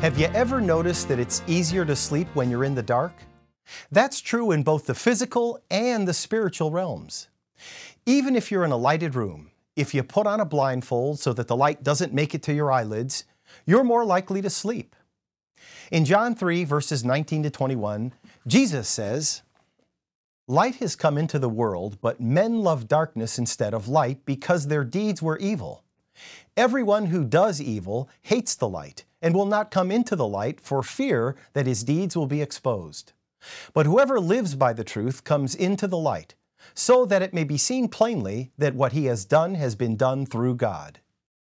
Have you ever noticed that it's easier to sleep when you're in the dark? That's true in both the physical and the spiritual realms. Even if you're in a lighted room, if you put on a blindfold so that the light doesn't make it to your eyelids, you're more likely to sleep. In John 3, verses 19 to 21, Jesus says, "Light has come into the world, but men love darkness instead of light because their deeds were evil. Everyone who does evil hates the light and will not come into the light for fear that his deeds will be exposed. But whoever lives by the truth comes into the light, so that it may be seen plainly that what he has been done through God."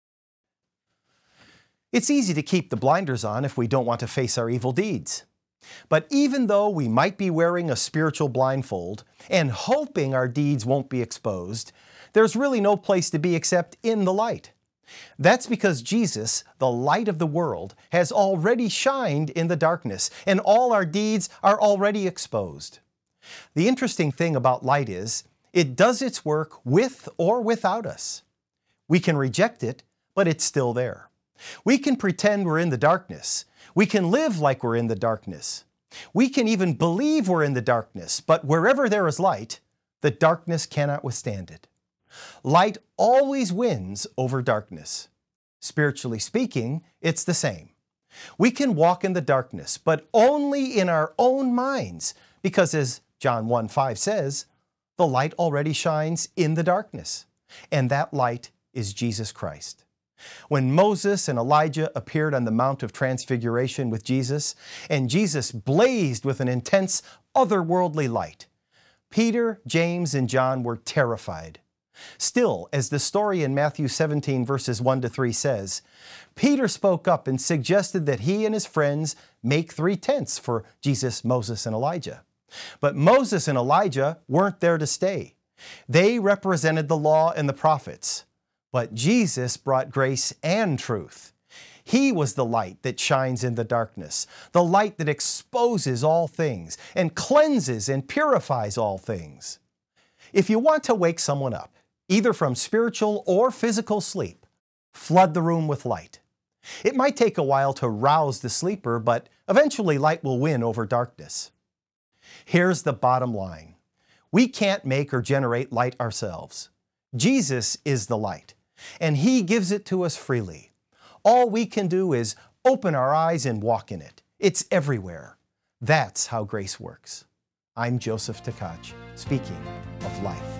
It's easy to keep the blinders on if we don't want to face our evil deeds. But even though we might be wearing a spiritual blindfold and hoping our deeds won't be exposed, there's really no place to be except in the light. That's because Jesus, the light of the world, has already shined in the darkness, and all our deeds are already exposed. The interesting thing about light is, it does its work with or without us. We can reject it, but it's still there. We can pretend we're in the darkness. We can live like we're in the darkness. We can even believe we're in the darkness, but wherever there is light, the darkness cannot withstand it. Light always wins over darkness. Spiritually speaking, it's the same. We can walk in the darkness, but only in our own minds, because as John 1:5 says, the light already shines in the darkness, and that light is Jesus Christ. When Moses and Elijah appeared on the Mount of Transfiguration with Jesus, and Jesus blazed with an intense, otherworldly light, Peter, James, and John were terrified. Still, as the story in Matthew 17, verses 1 to 3 says, Peter spoke up and suggested that he and his friends make 3 tents for Jesus, Moses, and Elijah. But Moses and Elijah weren't there to stay. They represented the law and the prophets. But Jesus brought grace and truth. He was the light that shines in the darkness, the light that exposes all things and cleanses and purifies all things. If you want to wake someone up, either from spiritual or physical sleep, flood the room with light. It might take a while to rouse the sleeper, but eventually light will win over darkness. Here's the bottom line. We can't make or generate light ourselves. Jesus is the light, and He gives it to us freely. All we can do is open our eyes and walk in it. It's everywhere. That's how grace works. I'm Joseph Tkach, speaking of life.